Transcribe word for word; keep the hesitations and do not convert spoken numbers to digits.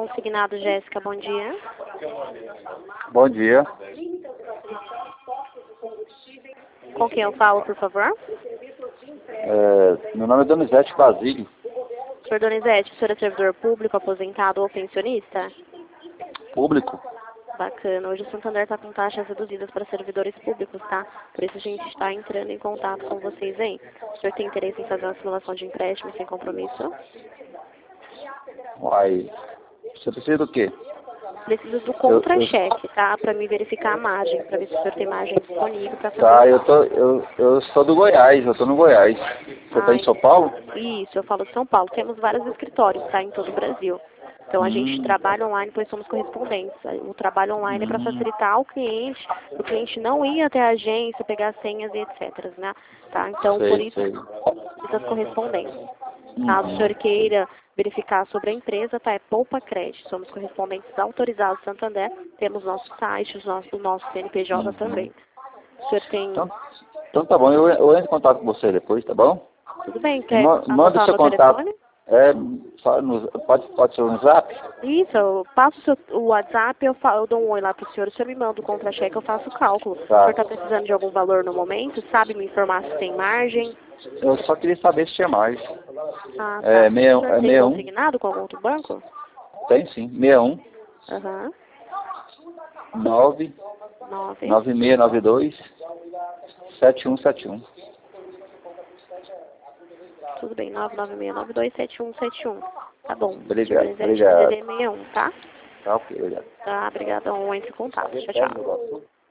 Consignado, Jéssica, bom dia. Bom dia. Com quem eu falo, por favor? É, meu nome é Donizete Basílio. Senhor Donizete, o senhor é servidor público, aposentado ou pensionista? Público. Bacana. Hoje o Santander está com taxas reduzidas para servidores públicos, tá? Por isso a gente está entrando em contato com vocês aí. O senhor tem interesse em fazer uma simulação de empréstimo sem compromisso? Uai, você precisa do quê? Preciso do Eu, contra-cheque, tá? Para me verificar a margem, para ver se o senhor tem margem disponível para eu, fazer tá, o eu, saldo. tô, eu, eu sou do Goiás, eu tô no Goiás. Você tá Ah, em São Paulo? isso, eu falo de São Paulo. Temos vários escritórios, tá? Em todo o Brasil. Então a gente Hum, trabalha online, pois somos correspondentes. O trabalho online é para hum, facilitar ao cliente, para o cliente não ir até a agência, pegar senhas e etc, né? Tá? Então, por sei, isso, sei. essas correspondências. Caso o Uhum. senhor queira verificar sobre a empresa, tá? É Poupa Crédito. Somos correspondentes autorizados Santander. Temos nosso site, os nossos- o nosso C N P J Uhum. também. O senhor tem... Então, então tá bom, eu, eu entro em contato com você depois, tá bom? Tudo bem? Me Quer ma- manda o anotar seu meu contato. telefone? É, só no- pode, pode ser no Zap? Isso, eu passo o, seu, o WhatsApp, eu, fa, eu dou um oi lá pro senhor, o senhor me manda o contra-cheque, eu faço o cálculo. O senhor Tá. está precisando de algum valor no momento? Sabe me informar se tem margem? Eu só queria saber se tinha mais. Ah, tá. É, meia, O senhor é tem meia um? consignado com algum outro banco? Tem sim, meia um. Aham. nove Nove. nove seis nove dois sete um sete um. Tudo bem, nove nove seis nove dois sete um sete um. Tá bom. senhor Obrigado, Donizete, D D D obrigado. sessenta e um, tá? Tá ok, obrigado. Tá, obrigadão. Entre em contato. Tchau, tchau.